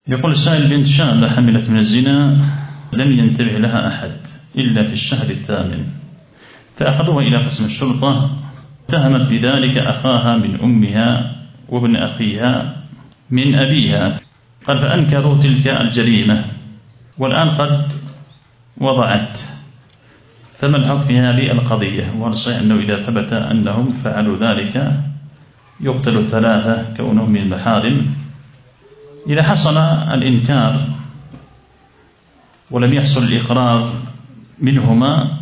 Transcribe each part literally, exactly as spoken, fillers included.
يقول السائل: بنت شابة حملت من الزنا لم ينتبه لها أحد إلا في الشهر الثامن، فأخذوها إلى قسم الشرطة، اتهمت بذلك أخاها من أمها وابن أخيها من أبيها، قال فأنكروا تلك الجريمة والآن قد وضعت، فما الحكم في هذه القضية؟ وهل صحيح أنه إذا ثبت أنهم فعلوا ذلك يقتل الثلاثة كونهم من المحارم؟ إذا حصل الإنكار ولم يحصل الإقرار منهما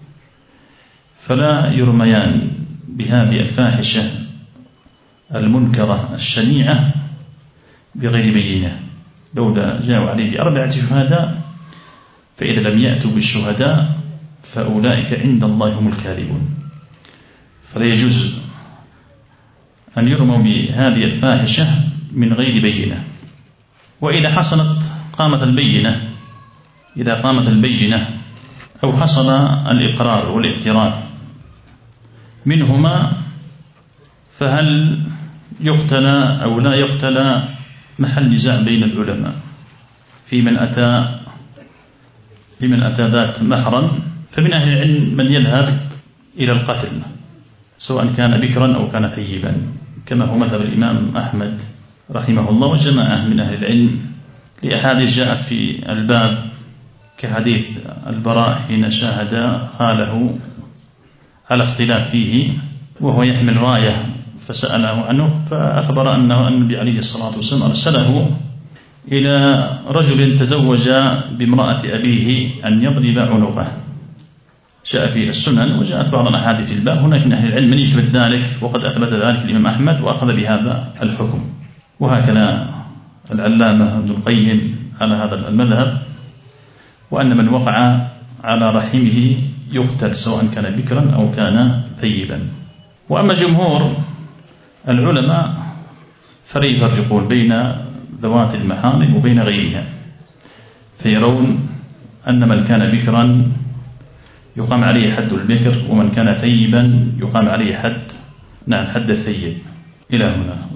فلا يرميان بهذه الفاحشة المنكرة الشنيعة بغير بينة، لولا جاءوا عليه بأربعة شهداء، فإذا لم يأتوا بالشهداء فأولئك عند الله هم الكاذبون. فلا يجوز أن يرموا بهذه الفاحشة من غير بينة. وإذا حصلت قامت البينة إذا قامت البينة أو حصل الإقرار والاعتراف منهما، فهل يقتلى أو لا يقتلى؟ محل نزاع بين العلماء في من أتى لمن أتى ذات محرم، فمن أهل العلم من يذهب إلى القتل سواء كان بكرا أو كان ثيبا، كما هو مذهب الإمام أحمد رحمه الله وجماعة من أهل العلم، لأحاديث جاءت في الباب كحديث البراء حين شاهد خاله على اختلاف فيه وهو يحمل راية فسأله عنه، فأخبر أنه النبي عليه الصلاة والسلام أرسله إلى رجل تزوج بامرأة أبيه أن يضرب عنقه، جاء في السنن وجاءت بعض الأحاديث في الباب. هناك من أهل العلم من يثبت ذلك، وقد أثبت ذلك الإمام أحمد وأخذ بهذا الحكم، وهكذا العلامة ابن القيم على هذا المذهب، وأن من وقع على رحمه يقتل سواء كان بكرا أو كان ثيبا. وأما جمهور العلماء فلا يفرقون بين ذوات المحارم وبين غيرها، فيرون أن من كان بكرا يقام عليه حد البكر، ومن كان ثيبا يقام عليه حد نعم حد الثيب. إلى هنا.